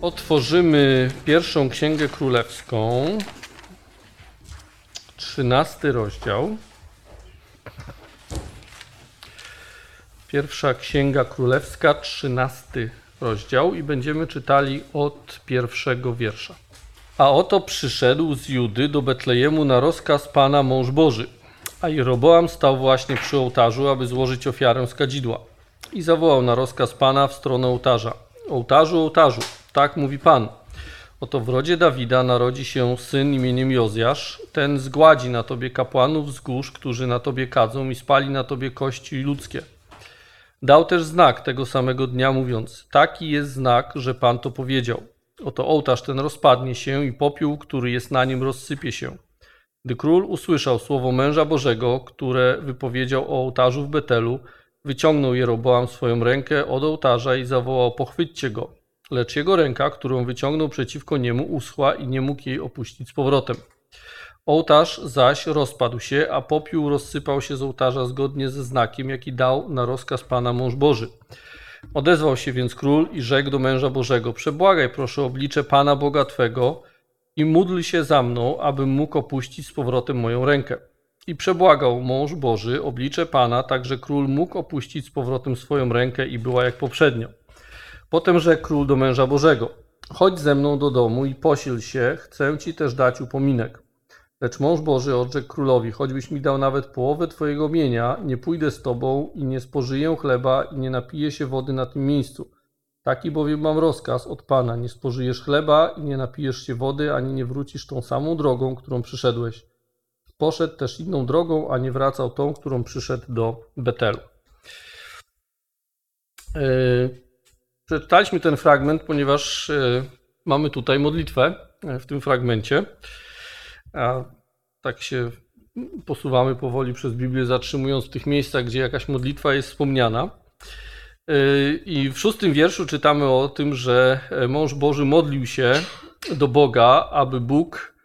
Otworzymy pierwszą Księgę Królewską, 13 rozdział. Pierwsza Księga Królewska, 13 rozdział i będziemy czytali od pierwszego wiersza. A oto przyszedł z Judy do Betlejemu na rozkaz Pana mąż Boży, a Jeroboam stał właśnie przy ołtarzu, aby złożyć ofiarę z kadzidła. I zawołał na rozkaz Pana w stronę ołtarza. Ołtarzu, ołtarzu, tak mówi Pan. Oto w rodzie Dawida narodzi się syn imieniem Jozjasz. Ten zgładzi na tobie kapłanów wzgórz, którzy na tobie kadzą i spali na tobie kości ludzkie. Dał też znak tego samego dnia, mówiąc: taki jest znak, że Pan to powiedział. Oto ołtarz ten rozpadnie się i popiół, który jest na nim, rozsypie się. Gdy król usłyszał słowo męża Bożego, które wypowiedział o ołtarzu w Betelu, wyciągnął Jeroboam swoją rękę od ołtarza i zawołał: pochwyćcie go. Lecz jego ręka, którą wyciągnął przeciwko niemu, uschła i nie mógł jej opuścić z powrotem. Ołtarz zaś rozpadł się, a popiół rozsypał się z ołtarza zgodnie ze znakiem, jaki dał na rozkaz Pana mąż Boży. Odezwał się więc król i rzekł do męża Bożego: przebłagaj proszę oblicze Pana Boga Twego i módl się za mną, abym mógł opuścić z powrotem moją rękę. I przebłagał mąż Boży oblicze Pana, tak że król mógł opuścić z powrotem swoją rękę i była jak poprzednio. Potem rzekł król do męża Bożego: chodź ze mną do domu i posil się, chcę ci też dać upominek. Lecz mąż Boży odrzekł królowi: choćbyś mi dał nawet połowę twojego mienia, nie pójdę z tobą i nie spożyję chleba i nie napiję się wody na tym miejscu. Taki bowiem mam rozkaz od Pana: nie spożyjesz chleba i nie napijesz się wody, ani nie wrócisz tą samą drogą, którą przyszedłeś. Poszedł też inną drogą, a nie wracał tą, którą przyszedł do Betelu. Przeczytaliśmy ten fragment, ponieważ mamy tutaj modlitwę w tym fragmencie. A tak się posuwamy powoli przez Biblię, zatrzymując w tych miejscach, gdzie jakaś modlitwa jest wspomniana. I w 6 wierszu czytamy o tym, że mąż Boży modlił się do Boga, aby Bóg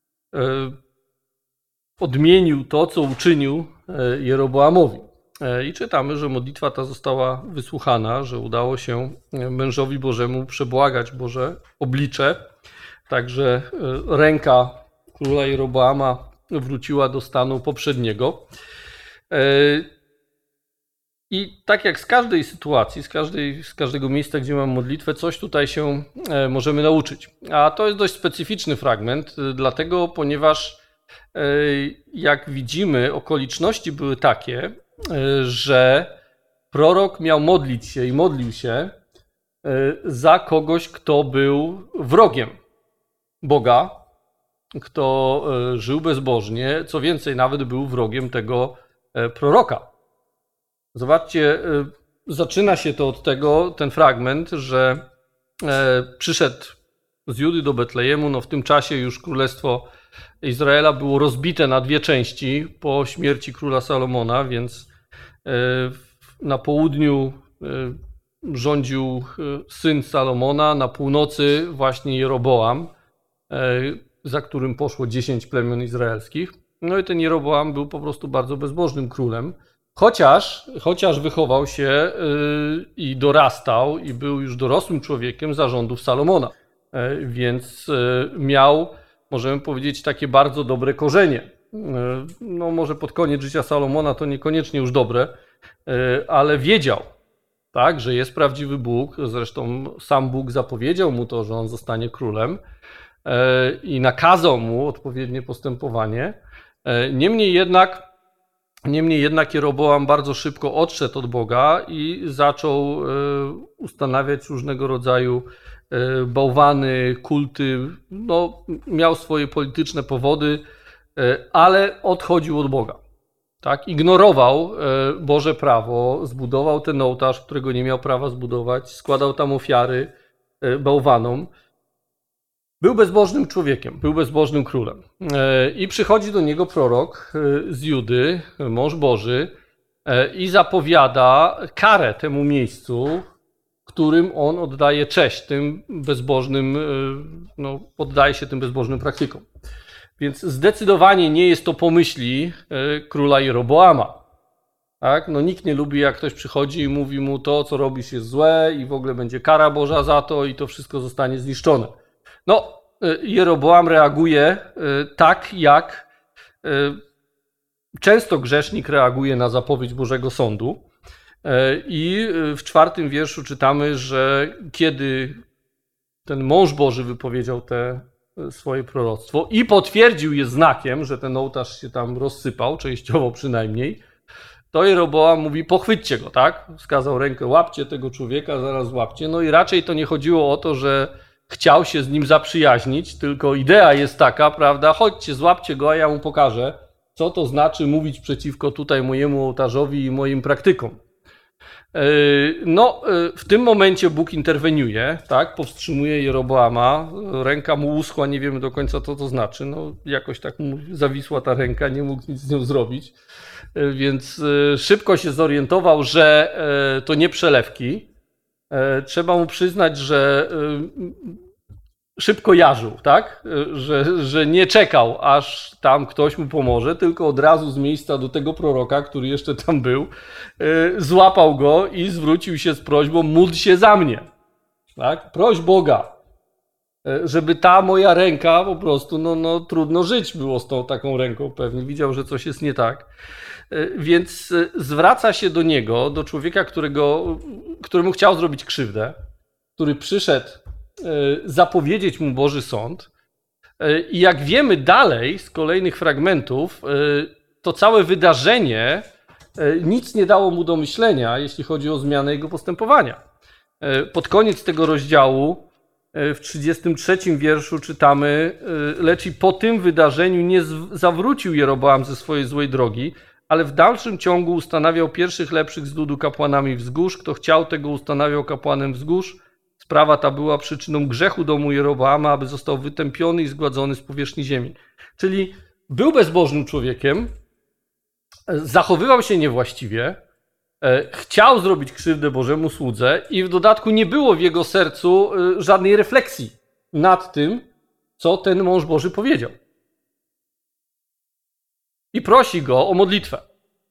odmienił to, co uczynił Jeroboamowi. I czytamy, że modlitwa ta została wysłuchana, że udało się mężowi Bożemu przebłagać Boże oblicze. Także ręka króla Jeroboama wróciła do stanu poprzedniego. I tak jak z każdej sytuacji, z każdego miejsca, gdzie mam modlitwę, coś tutaj się możemy nauczyć. A to jest dość specyficzny fragment, dlatego, ponieważ jak widzimy, okoliczności były takie, że prorok miał modlić się i modlił się za kogoś, kto był wrogiem Boga, kto żył bezbożnie, co więcej, nawet był wrogiem tego proroka. Zobaczcie, zaczyna się to od tego, ten fragment, że przyszedł z Judy do Betlejemu. W tym czasie już królestwo Izraela było rozbite na dwie części po śmierci króla Salomona, więc na południu rządził syn Salomona, na północy właśnie Jeroboam, za którym poszło 10 plemion izraelskich. I ten Jeroboam był po prostu bardzo bezbożnym królem, chociaż wychował się i dorastał i był już dorosłym człowiekiem za rządów Salomona. Więc miał, możemy powiedzieć, takie bardzo dobre korzenie. Może pod koniec życia Salomona to niekoniecznie już dobre, ale wiedział, tak, że jest prawdziwy Bóg. Zresztą sam Bóg zapowiedział mu to, że on zostanie królem i nakazał mu odpowiednie postępowanie. Niemniej jednak Jeroboam bardzo szybko odszedł od Boga i zaczął ustanawiać różnego rodzaju bałwany, kulty. Miał swoje polityczne powody, ale odchodził od Boga. Tak? Ignorował Boże prawo, zbudował ten ołtarz, którego nie miał prawa zbudować, składał tam ofiary bałwanom. Był bezbożnym człowiekiem, był bezbożnym królem. I przychodzi do niego prorok z Judy, mąż Boży, i zapowiada karę temu miejscu, którym on oddaje cześć tym bezbożnym, poddaje się tym bezbożnym praktykom. Więc zdecydowanie nie jest to pomyśli króla Jeroboama. Tak? No nikt nie lubi, jak ktoś przychodzi i mówi mu, to, co robisz, jest złe i w ogóle będzie kara Boża za to i to wszystko zostanie zniszczone. No, Jeroboam reaguje tak, jak często grzesznik reaguje na zapowiedź Bożego Sądu. I w 4 wierszu czytamy, że kiedy ten mąż Boży wypowiedział te swoje proroctwo i potwierdził je znakiem, że ten ołtarz się tam rozsypał, częściowo przynajmniej, to Jeroboam mówi, pochwyćcie go, tak? Wskazał rękę, łapcie tego człowieka, zaraz łapcie. No i raczej to nie chodziło o to, że chciał się z nim zaprzyjaźnić, tylko idea jest taka, prawda? Chodźcie, złapcie go, a ja mu pokażę, co to znaczy mówić przeciwko tutaj mojemu ołtarzowi i moim praktykom. No, w tym momencie Bóg interweniuje, tak? Powstrzymuje Jeroboama, ręka mu uschła, nie wiemy do końca, co to znaczy. No, jakoś tak mu zawisła ta ręka, nie mógł nic z nią zrobić, więc szybko się zorientował, że to nie przelewki. Trzeba mu przyznać, że szybko jarzył, tak? Że nie czekał, aż tam ktoś mu pomoże, tylko od razu z miejsca do tego proroka, który jeszcze tam był, złapał go i zwrócił się z prośbą, módl się za mnie. Tak? Proś Boga, żeby ta moja ręka po prostu, no trudno żyć było z tą taką ręką pewnie. Widział, że coś jest nie tak. Więc zwraca się do niego, do człowieka, któremu chciał zrobić krzywdę, który przyszedł zapowiedzieć mu Boży Sąd. I jak wiemy dalej z kolejnych fragmentów, to całe wydarzenie nic nie dało mu do myślenia, jeśli chodzi o zmianę jego postępowania. Pod koniec tego rozdziału, w 33 wierszu czytamy, lecz i po tym wydarzeniu nie zawrócił Jeroboam ze swojej złej drogi, ale w dalszym ciągu ustanawiał pierwszych lepszych z ludu kapłanami wzgórz. Kto chciał, tego ustanawiał kapłanem wzgórz. Sprawa ta była przyczyną grzechu domu Jeroboama, aby został wytępiony i zgładzony z powierzchni ziemi. Czyli był bezbożnym człowiekiem, zachowywał się niewłaściwie, chciał zrobić krzywdę Bożemu słudze i w dodatku nie było w jego sercu żadnej refleksji nad tym, co ten mąż Boży powiedział. I prosi go o modlitwę.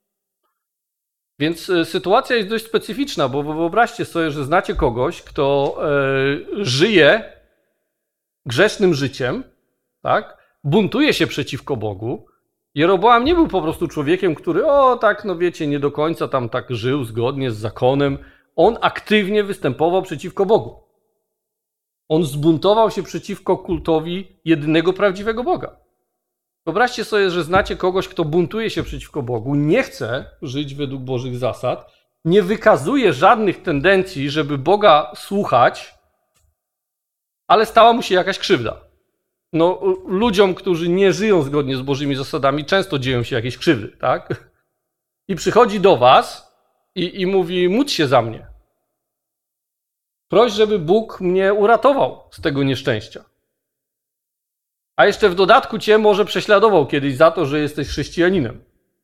Więc sytuacja jest dość specyficzna, bo wyobraźcie sobie, że znacie kogoś, kto żyje grzesznym życiem, tak? Buntuje się przeciwko Bogu. Jeroboam nie był po prostu człowiekiem, który tak, no wiecie, nie do końca tam tak żył zgodnie z zakonem. On aktywnie występował przeciwko Bogu. On zbuntował się przeciwko kultowi jedynego prawdziwego Boga. Wyobraźcie sobie, że znacie kogoś, kto buntuje się przeciwko Bogu, nie chce żyć według Bożych zasad, nie wykazuje żadnych tendencji, żeby Boga słuchać, ale stała mu się jakaś krzywda. No, ludziom, którzy nie żyją zgodnie z Bożymi zasadami, często dzieją się jakieś krzywdy, tak? I przychodzi do was i mówi, módl się za mnie. Proś, żeby Bóg mnie uratował z tego nieszczęścia. A jeszcze w dodatku cię może prześladował kiedyś za to, że jesteś chrześcijaninem.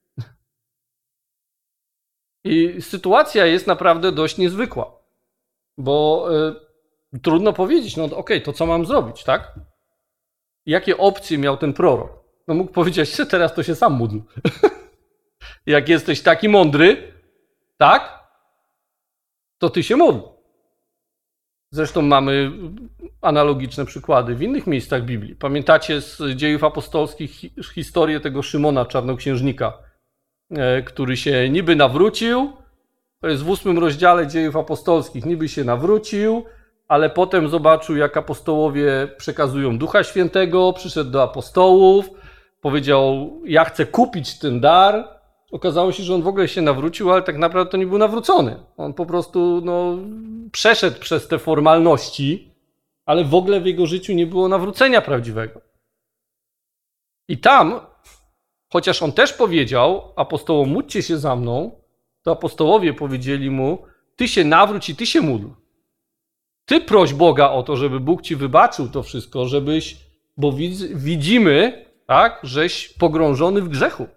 I sytuacja jest naprawdę dość niezwykła, bo trudno powiedzieć, no okej, to co mam zrobić, tak? Jakie opcje miał ten prorok? No mógł powiedzieć, że teraz to się sam módl. Jak jesteś taki mądry, tak? To ty się módl. Zresztą mamy analogiczne przykłady w innych miejscach Biblii. Pamiętacie z Dziejów Apostolskich historię tego Szymona Czarnoksiężnika, który się niby nawrócił. To jest w 8 rozdziale Dziejów Apostolskich. Niby się nawrócił, ale potem zobaczył, jak apostołowie przekazują Ducha Świętego, przyszedł do apostołów, powiedział, ja chcę kupić ten dar. Okazało się, że on w ogóle się nawrócił, ale tak naprawdę to nie był nawrócony. On po prostu przeszedł przez te formalności, ale w ogóle w jego życiu nie było nawrócenia prawdziwego. I tam, chociaż on też powiedział apostołom, módlcie się za mną, to apostołowie powiedzieli mu, ty się nawróć i ty się módl. Ty proś Boga o to, żeby Bóg ci wybaczył to wszystko, bo widzimy, tak, żeś pogrążony w grzechu.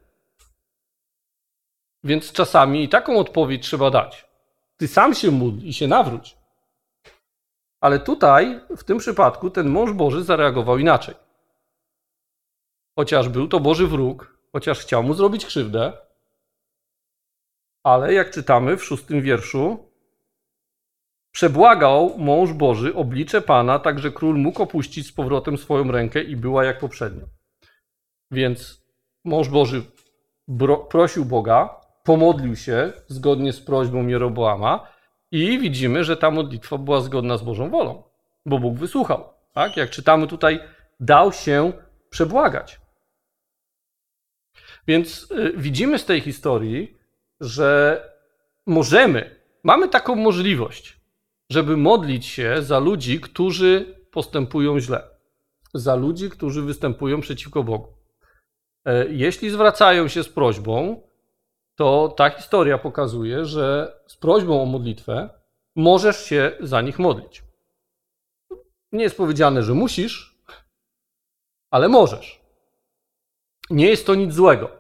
Więc czasami i taką odpowiedź trzeba dać. Ty sam się módl i się nawróć. Ale tutaj, w tym przypadku, ten mąż Boży zareagował inaczej. Chociaż był to Boży wróg, chociaż chciał mu zrobić krzywdę, Ale jak czytamy w 6 wierszu, przebłagał mąż Boży oblicze Pana, tak że król mógł opuścić z powrotem swoją rękę i była jak poprzednio. Więc mąż Boży prosił Boga, pomodlił się zgodnie z prośbą Jeroboama i widzimy, że ta modlitwa była zgodna z Bożą wolą, bo Bóg wysłuchał. Tak? Jak czytamy tutaj, dał się przebłagać. Więc widzimy z tej historii, że mamy taką możliwość, żeby modlić się za ludzi, którzy postępują źle, za ludzi, którzy występują przeciwko Bogu. Jeśli zwracają się z prośbą, to ta historia pokazuje, że z prośbą o modlitwę możesz się za nich modlić. Nie jest powiedziane, że musisz, ale możesz. Nie jest to nic złego.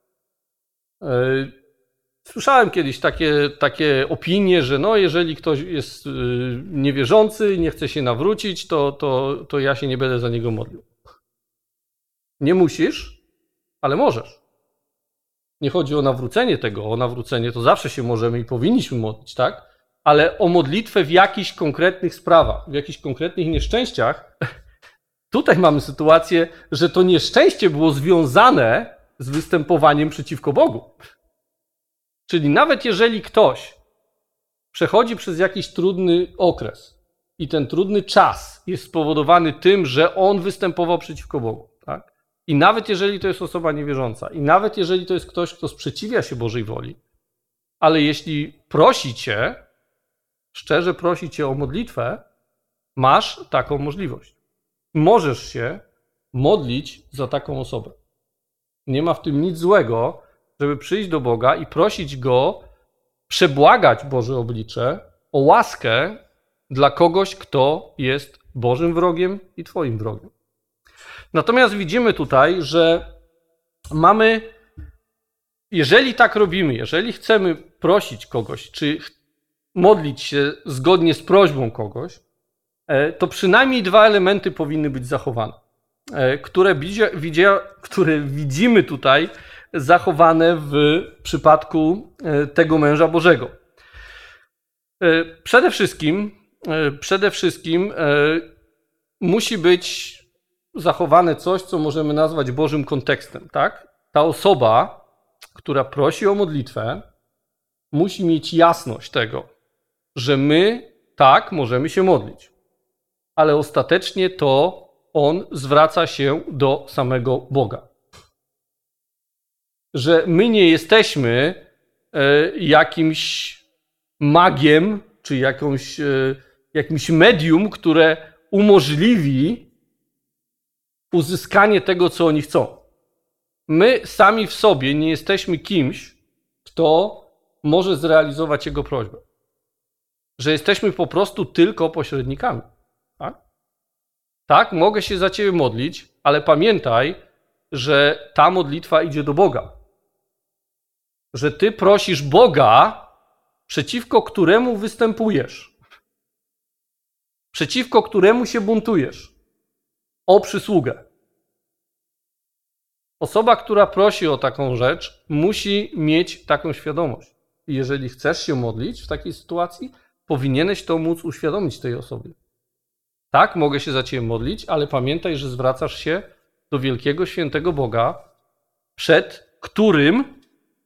Słyszałem kiedyś takie opinie, że no, jeżeli ktoś jest niewierzący, nie chce się nawrócić, to ja się nie będę za niego modlił. Nie musisz, ale możesz. Nie chodzi o nawrócenie tego, o nawrócenie to zawsze się możemy i powinniśmy modlić, tak? Ale o modlitwę w jakichś konkretnych sprawach, w jakichś konkretnych nieszczęściach, tutaj mamy sytuację, że to nieszczęście było związane z występowaniem przeciwko Bogu. Czyli nawet jeżeli ktoś przechodzi przez jakiś trudny okres i ten trudny czas jest spowodowany tym, że on występował przeciwko Bogu, tak? I nawet jeżeli to jest osoba niewierząca, i nawet jeżeli to jest ktoś, kto sprzeciwia się Bożej woli, ale jeśli prosi cię, szczerze prosi cię o modlitwę, masz taką możliwość. Możesz się modlić za taką osobę. Nie ma w tym nic złego, żeby przyjść do Boga i prosić Go, przebłagać Boże oblicze o łaskę dla kogoś, kto jest Bożym wrogiem i twoim wrogiem. Natomiast widzimy tutaj, że jeżeli tak robimy, jeżeli chcemy prosić kogoś, czy modlić się zgodnie z prośbą kogoś, to przynajmniej 2 elementy powinny być zachowane, które widzimy tutaj zachowane w przypadku tego męża Bożego. Przede wszystkim musi być zachowane coś, co możemy nazwać Bożym kontekstem, tak? Ta osoba, która prosi o modlitwę, musi mieć jasność tego, że my tak możemy się modlić, ale ostatecznie to on zwraca się do samego Boga. Że my nie jesteśmy jakimś magiem, czy jakimś medium, które umożliwi uzyskanie tego, co oni chcą. My sami w sobie nie jesteśmy kimś, kto może zrealizować jego prośbę. Że jesteśmy po prostu tylko pośrednikami. Tak, mogę się za ciebie modlić, ale pamiętaj, że ta modlitwa idzie do Boga. Że ty prosisz Boga, przeciwko któremu występujesz. Przeciwko któremu się buntujesz. O przysługę. Osoba, która prosi o taką rzecz, musi mieć taką świadomość. I jeżeli chcesz się modlić w takiej sytuacji, powinieneś to móc uświadomić tej osobie. Tak, mogę się za ciebie modlić, ale pamiętaj, że zwracasz się do wielkiego, świętego Boga, przed którym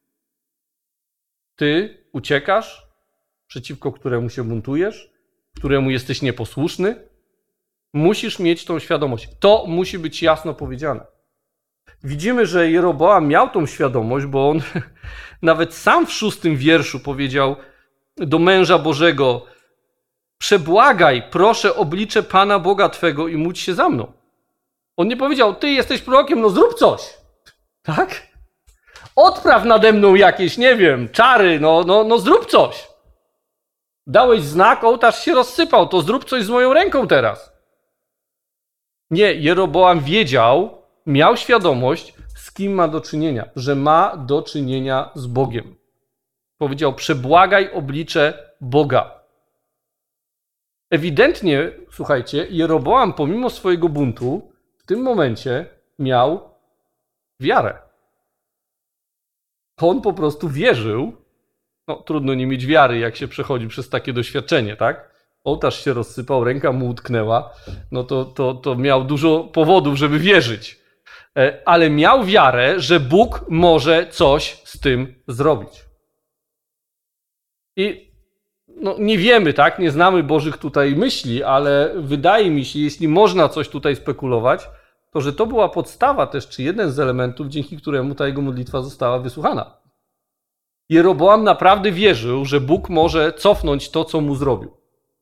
ty uciekasz, przeciwko któremu się buntujesz, któremu jesteś nieposłuszny. Musisz mieć tą świadomość. To musi być jasno powiedziane. Widzimy, że Jeroboam miał tą świadomość, bo on nawet sam w 6 wierszu powiedział do męża Bożego: przebłagaj, proszę, oblicze Pana Boga Twego i módl się za mną. On nie powiedział: ty jesteś prorokiem, no zrób coś. Tak? Odpraw nade mną jakieś, nie wiem, czary, no zrób coś. Dałeś znak, ołtarz się rozsypał, to zrób coś z moją ręką teraz. Nie, Jeroboam wiedział, miał świadomość, z kim ma do czynienia, że ma do czynienia z Bogiem. Powiedział: przebłagaj oblicze Boga. Ewidentnie, słuchajcie, Jeroboam pomimo swojego buntu w tym momencie miał wiarę. On po prostu wierzył, No, trudno nie mieć wiary, jak się przechodzi przez takie doświadczenie, tak? Ołtarz się rozsypał, ręka mu utknęła, no to miał dużo powodów, żeby wierzyć. Ale miał wiarę, że Bóg może coś z tym zrobić. I no, nie wiemy, tak? Nie znamy Bożych tutaj myśli, ale wydaje mi się, jeśli można coś tutaj spekulować, to że to była podstawa też, czy jeden z elementów, dzięki któremu ta jego modlitwa została wysłuchana. Jeroboam naprawdę wierzył, że Bóg może cofnąć to, co mu zrobił.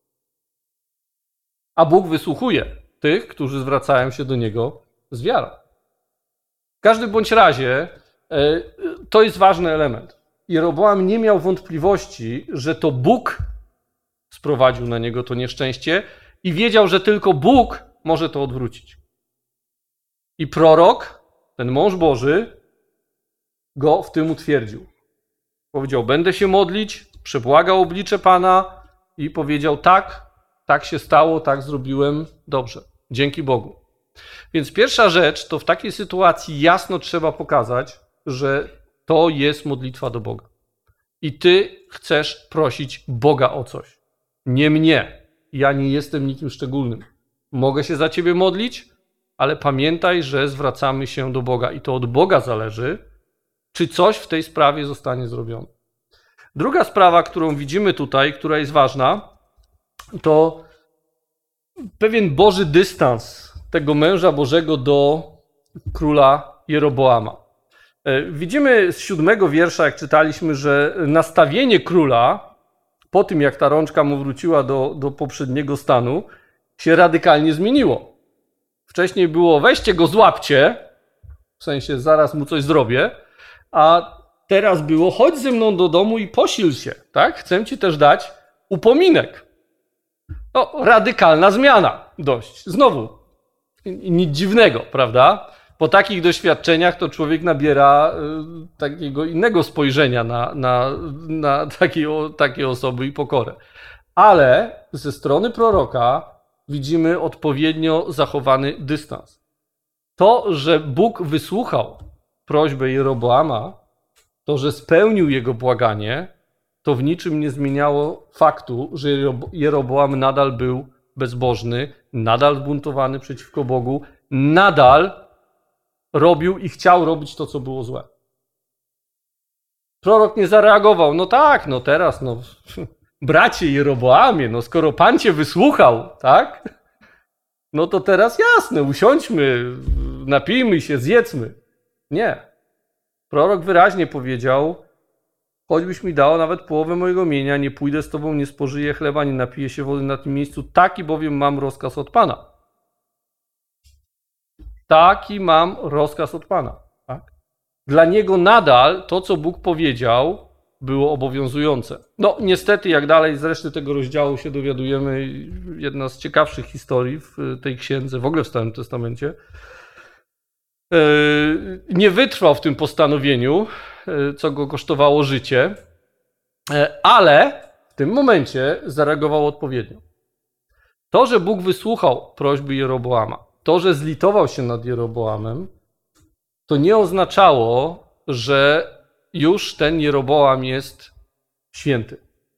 A Bóg wysłuchuje tych, którzy zwracają się do Niego z wiarą. W każdym bądź razie to jest ważny element. Jeroboam nie miał wątpliwości, że to Bóg sprowadził na niego to nieszczęście i wiedział, że tylko Bóg może to odwrócić. I prorok, ten mąż Boży, go w tym utwierdził. Powiedział, będę się modlić, przebłagał oblicze Pana i powiedział, tak się stało, tak zrobiłem, dobrze, dzięki Bogu. Więc pierwsza rzecz, to w takiej sytuacji jasno trzeba pokazać, że to jest modlitwa do Boga. I ty chcesz prosić Boga o coś. Nie mnie. Ja nie jestem nikim szczególnym. Mogę się za ciebie modlić, ale pamiętaj, że zwracamy się do Boga i to od Boga zależy, czy coś w tej sprawie zostanie zrobione. Druga sprawa, którą widzimy tutaj, która jest ważna, to pewien Boży dystans tego męża Bożego do króla Jeroboama. Widzimy z 7 wiersza, jak czytaliśmy, że nastawienie króla, po tym jak ta rączka mu wróciła do poprzedniego stanu, się radykalnie zmieniło. Wcześniej było weźcie go, złapcie, w sensie zaraz mu coś zrobię, a teraz było chodź ze mną do domu i posil się, tak? Chcę ci też dać upominek. No, radykalna zmiana dość. Znowu, nic dziwnego, prawda? Po takich doświadczeniach to człowiek nabiera takiego innego spojrzenia na takie osoby i pokorę. Ale ze strony proroka widzimy odpowiednio zachowany dystans. To, że Bóg wysłuchał prośbę Jeroboama, to, że spełnił jego błaganie, to w niczym nie zmieniało faktu, że Jeroboam nadal był bezbożny, nadal zbuntowany przeciwko Bogu, nadal robił i chciał robić to, co było złe. Prorok nie zareagował, no tak, no teraz, no bracie Jeroboamie, no skoro Pan cię wysłuchał, tak? No to teraz jasne, usiądźmy, napijmy się, zjedzmy. Nie. Prorok wyraźnie powiedział, choćbyś mi dał nawet połowę mojego mienia, nie pójdę z tobą, nie spożyję chleba, nie napiję się wody na tym miejscu, taki bowiem mam rozkaz od Pana. Taki mam rozkaz od Pana. Tak? Dla niego nadal to, co Bóg powiedział, było obowiązujące. No niestety, jak dalej z reszty tego rozdziału się dowiadujemy, jedna z ciekawszych historii w tej księdze, w ogóle w Starym Testamencie, nie wytrwał w tym postanowieniu, co go kosztowało życie, ale w tym momencie zareagował odpowiednio. To, że Bóg wysłuchał prośby Jeroboama, to, że zlitował się nad Jeroboamem, to nie oznaczało, że już ten Jeroboam jest święty.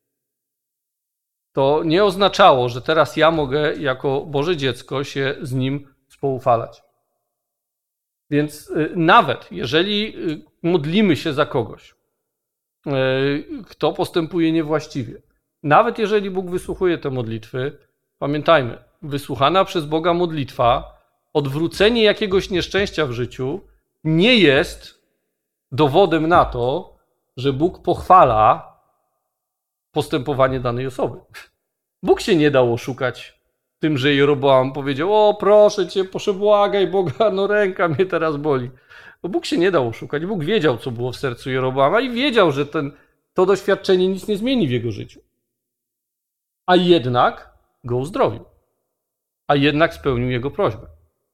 To nie oznaczało, że teraz ja mogę jako Boże dziecko się z nim spoufalać. Więc nawet jeżeli modlimy się za kogoś, kto postępuje niewłaściwie, nawet jeżeli Bóg wysłuchuje te modlitwy, pamiętajmy, wysłuchana przez Boga modlitwa, odwrócenie jakiegoś nieszczęścia w życiu nie jest dowodem na to, że Bóg pochwala postępowanie danej osoby. Bóg się nie dał oszukać tym, że Jeroboam powiedział, o proszę cię, przebłagaj Boga, no ręka mnie teraz boli. Bo Bóg się nie dał oszukać. Bóg wiedział, co było w sercu Jeroboama i wiedział, że to doświadczenie nic nie zmieni w jego życiu. A jednak go uzdrowił. A jednak spełnił jego prośbę.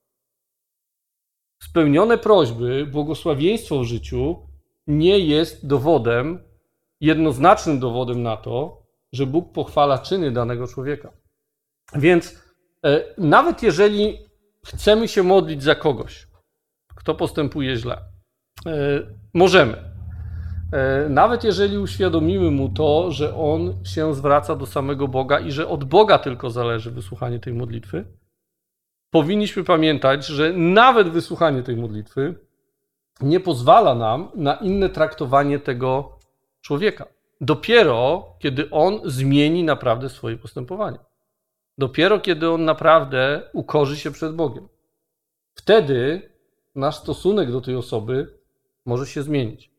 Spełnione prośby, błogosławieństwo w życiu nie jest dowodem, jednoznacznym dowodem na to, że Bóg pochwala czyny danego człowieka. Więc nawet jeżeli chcemy się modlić za kogoś, kto postępuje źle, możemy. Nawet jeżeli uświadomimy mu to, że on się zwraca do samego Boga i że od Boga tylko zależy wysłuchanie tej modlitwy, powinniśmy pamiętać, że nawet wysłuchanie tej modlitwy nie pozwala nam na inne traktowanie tego człowieka. Dopiero kiedy on zmieni naprawdę swoje postępowanie. Dopiero kiedy on naprawdę ukorzy się przed Bogiem. Wtedy nasz stosunek do tej osoby może się zmienić.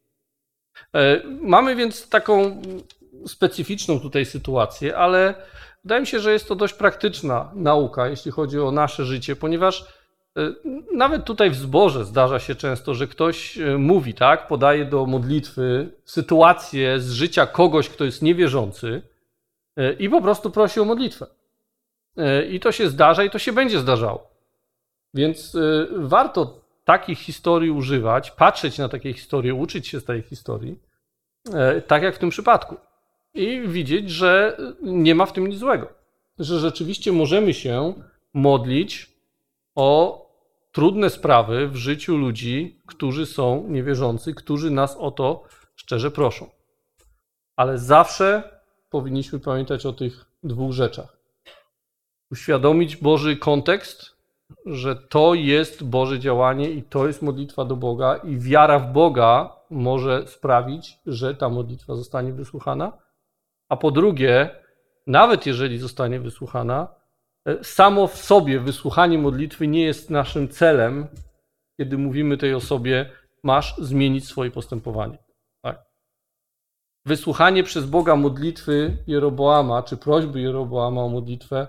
Mamy więc taką specyficzną tutaj sytuację, ale wydaje mi się, że jest to dość praktyczna nauka, jeśli chodzi o nasze życie, ponieważ nawet tutaj w zborze zdarza się często, że ktoś mówi, tak, podaje do modlitwy sytuację z życia kogoś, kto jest niewierzący i po prostu prosi o modlitwę. I to się zdarza i to się będzie zdarzało. Więc warto takich historii używać, patrzeć na takie historie, uczyć się z tej historii, tak jak w tym przypadku. I widzieć, że nie ma w tym nic złego. Że rzeczywiście możemy się modlić o trudne sprawy w życiu ludzi, którzy są niewierzący, którzy nas o to szczerze proszą. Ale zawsze powinniśmy pamiętać o tych dwóch rzeczach. Uświadomić Boży kontekst, że to jest Boże działanie i to jest modlitwa do Boga i wiara w Boga może sprawić, że ta modlitwa zostanie wysłuchana. A po drugie, nawet jeżeli zostanie wysłuchana, samo w sobie wysłuchanie modlitwy nie jest naszym celem, kiedy mówimy tej osobie, masz zmienić swoje postępowanie. Tak? Wysłuchanie przez Boga modlitwy Jeroboama, czy prośby Jeroboama o modlitwę,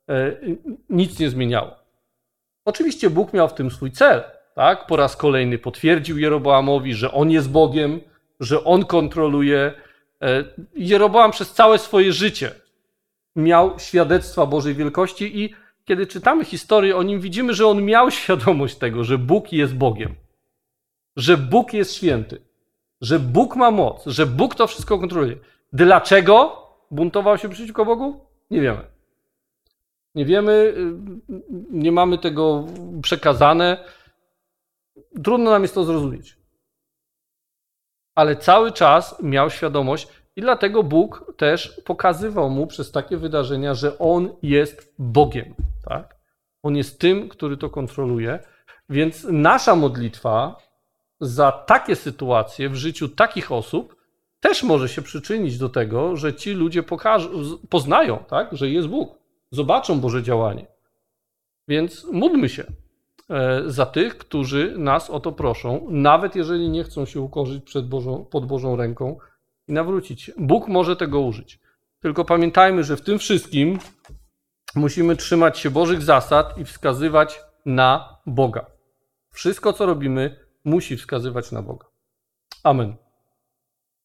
nic nie zmieniało. Oczywiście Bóg miał w tym swój cel. Tak? Po raz kolejny potwierdził Jeroboamowi, że on jest Bogiem, że on kontroluje. Jeroboam przez całe swoje życie miał świadectwa Bożej wielkości i kiedy czytamy historię o nim, widzimy, że on miał świadomość tego, że Bóg jest Bogiem, że Bóg jest święty, że Bóg ma moc, że Bóg to wszystko kontroluje. Dlaczego buntował się przeciwko Bogu? Nie wiemy. Nie wiemy, nie mamy tego przekazane. Trudno nam jest to zrozumieć. Ale cały czas miał świadomość i dlatego Bóg też pokazywał mu przez takie wydarzenia, że On jest Bogiem. Tak? On jest tym, który to kontroluje. Więc nasza modlitwa za takie sytuacje w życiu takich osób też może się przyczynić do tego, że ci ludzie poznają, tak? Że jest Bóg. Zobaczą Boże działanie. Więc módlmy się za tych, którzy nas o to proszą, nawet jeżeli nie chcą się ukorzyć pod Bożą ręką i nawrócić się. Bóg może tego użyć. Tylko pamiętajmy, że w tym wszystkim musimy trzymać się Bożych zasad i wskazywać na Boga. Wszystko, co robimy, musi wskazywać na Boga. Amen.